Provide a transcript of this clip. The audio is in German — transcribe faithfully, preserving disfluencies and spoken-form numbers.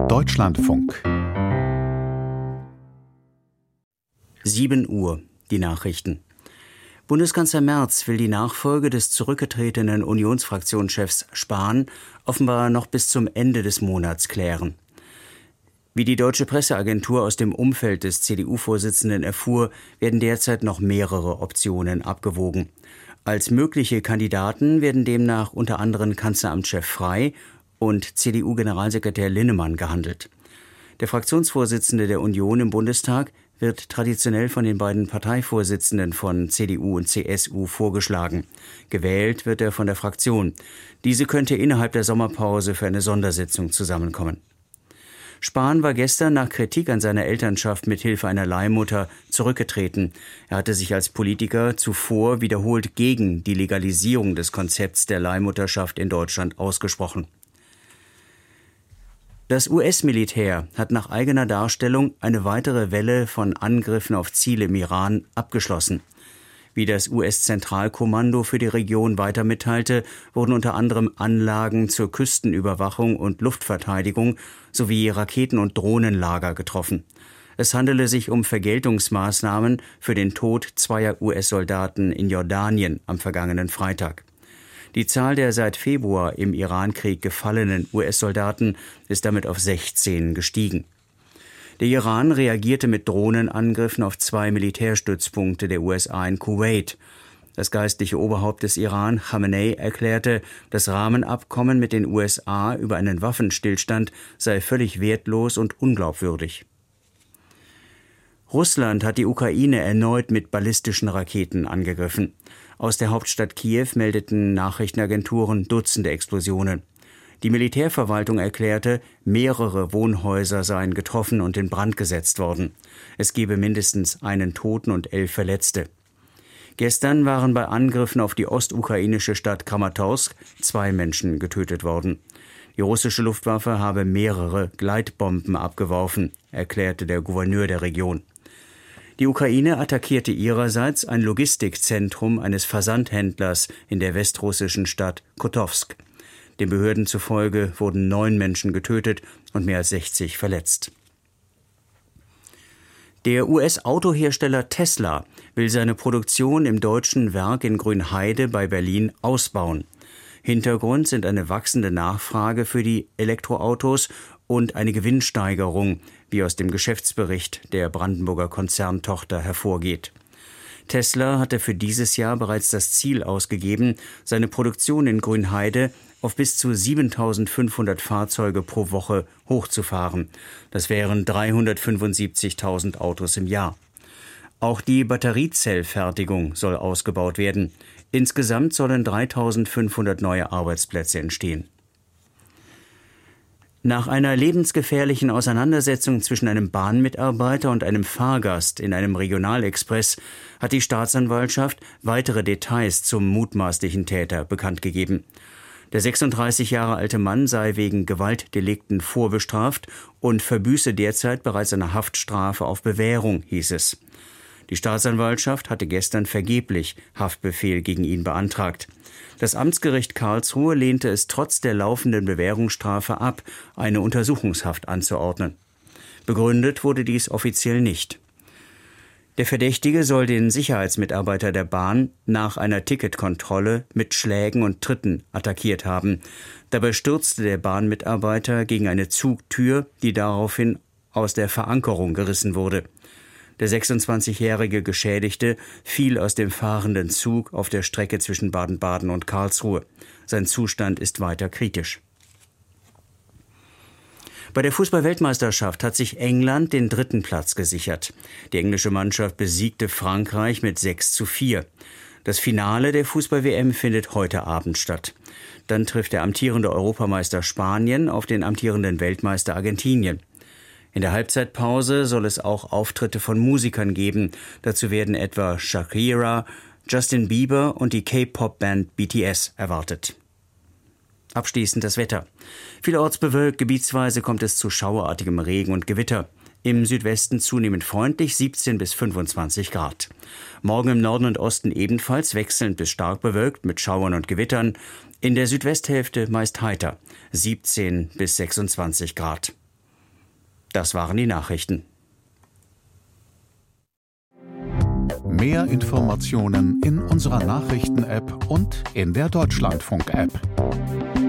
Deutschlandfunk. sieben Uhr, die Nachrichten. Bundeskanzler Merz will die Nachfolge des zurückgetretenen Unionsfraktionschefs Spahn offenbar noch bis zum Ende des Monats klären. Wie die Deutsche Presseagentur aus dem Umfeld des C D U-Vorsitzenden erfuhr, werden derzeit noch mehrere Optionen abgewogen. Als mögliche Kandidaten werden demnach unter anderem Kanzleramtschef Frey und C D U-Generalsekretär Linnemann gehandelt. Der Fraktionsvorsitzende der Union im Bundestag wird traditionell von den beiden Parteivorsitzenden von C D U und C S U vorgeschlagen. Gewählt wird er von der Fraktion. Diese könnte innerhalb der Sommerpause für eine Sondersitzung zusammenkommen. Spahn war gestern nach Kritik an seiner Elternschaft mit Hilfe einer Leihmutter zurückgetreten. Er hatte sich als Politiker zuvor wiederholt gegen die Legalisierung des Konzepts der Leihmutterschaft in Deutschland ausgesprochen. Das U S-Militär hat nach eigener Darstellung eine weitere Welle von Angriffen auf Ziele im Iran abgeschlossen. Wie das U S-Zentralkommando für die Region weiter mitteilte, wurden unter anderem Anlagen zur Küstenüberwachung und Luftverteidigung sowie Raketen- und Drohnenlager getroffen. Es handele sich um Vergeltungsmaßnahmen für den Tod zweier U S-Soldaten in Jordanien am vergangenen Freitag. Die Zahl der seit Februar im Irankrieg gefallenen U S-Soldaten ist damit auf sechzehn gestiegen. Der Iran reagierte mit Drohnenangriffen auf zwei Militärstützpunkte der U S A in Kuwait. Das geistliche Oberhaupt des Iran, Khamenei, erklärte, das Rahmenabkommen mit den U S A über einen Waffenstillstand sei völlig wertlos und unglaubwürdig. Russland hat die Ukraine erneut mit ballistischen Raketen angegriffen. Aus der Hauptstadt Kiew meldeten Nachrichtenagenturen Dutzende Explosionen. Die Militärverwaltung erklärte, mehrere Wohnhäuser seien getroffen und in Brand gesetzt worden. Es gebe mindestens einen Toten und elf Verletzte. Gestern waren bei Angriffen auf die ostukrainische Stadt Kramatorsk zwei Menschen getötet worden. Die russische Luftwaffe habe mehrere Gleitbomben abgeworfen, erklärte der Gouverneur der Region. Die Ukraine attackierte ihrerseits ein Logistikzentrum eines Versandhändlers in der westrussischen Stadt Kotowsk. Den Behörden zufolge wurden neun Menschen getötet und mehr als sechzig verletzt. Der U S-Autohersteller Tesla will seine Produktion im deutschen Werk in Grünheide bei Berlin ausbauen. Hintergrund sind eine wachsende Nachfrage für die Elektroautos und eine Gewinnsteigerung, wie aus dem Geschäftsbericht der Brandenburger Konzerntochter hervorgeht. Tesla hatte für dieses Jahr bereits das Ziel ausgegeben, seine Produktion in Grünheide auf bis zu siebentausendfünfhundert Fahrzeuge pro Woche hochzufahren. Das wären dreihundertfünfundsiebzigtausend Autos im Jahr. Auch die Batteriezellfertigung soll ausgebaut werden. Insgesamt sollen dreitausendfünfhundert neue Arbeitsplätze entstehen. Nach einer lebensgefährlichen Auseinandersetzung zwischen einem Bahnmitarbeiter und einem Fahrgast in einem Regionalexpress hat die Staatsanwaltschaft weitere Details zum mutmaßlichen Täter bekannt gegeben. Der sechsunddreißig Jahre alte Mann sei wegen Gewaltdelikten vorbestraft und verbüße derzeit bereits eine Haftstrafe auf Bewährung, hieß es. Die Staatsanwaltschaft hatte gestern vergeblich Haftbefehl gegen ihn beantragt. Das Amtsgericht Karlsruhe lehnte es trotz der laufenden Bewährungsstrafe ab, eine Untersuchungshaft anzuordnen. Begründet wurde dies offiziell nicht. Der Verdächtige soll den Sicherheitsmitarbeiter der Bahn nach einer Ticketkontrolle mit Schlägen und Tritten attackiert haben. Dabei stürzte der Bahnmitarbeiter gegen eine Zugtür, die daraufhin aus der Verankerung gerissen wurde. Der sechsundzwanzigjährige Geschädigte fiel aus dem fahrenden Zug auf der Strecke zwischen Baden-Baden und Karlsruhe. Sein Zustand ist weiter kritisch. Bei der Fußball-Weltmeisterschaft hat sich England den dritten Platz gesichert. Die englische Mannschaft besiegte Frankreich mit sechs zu vier. Das Finale der Fußball-W M findet heute Abend statt. Dann trifft der amtierende Europameister Spanien auf den amtierenden Weltmeister Argentinien. In der Halbzeitpause soll es auch Auftritte von Musikern geben. Dazu werden etwa Shakira, Justin Bieber und die K-Pop-Band B T S erwartet. Abschließend das Wetter. Vielerorts bewölkt, gebietsweise kommt es zu schauerartigem Regen und Gewitter. Im Südwesten zunehmend freundlich, siebzehn bis fünfundzwanzig Grad. Morgen im Norden und Osten ebenfalls wechselnd bis stark bewölkt mit Schauern und Gewittern. In der Südwesthälfte meist heiter, siebzehn bis sechsundzwanzig Grad. Das waren die Nachrichten. Mehr Informationen in unserer Nachrichten-App und in der Deutschlandfunk-App.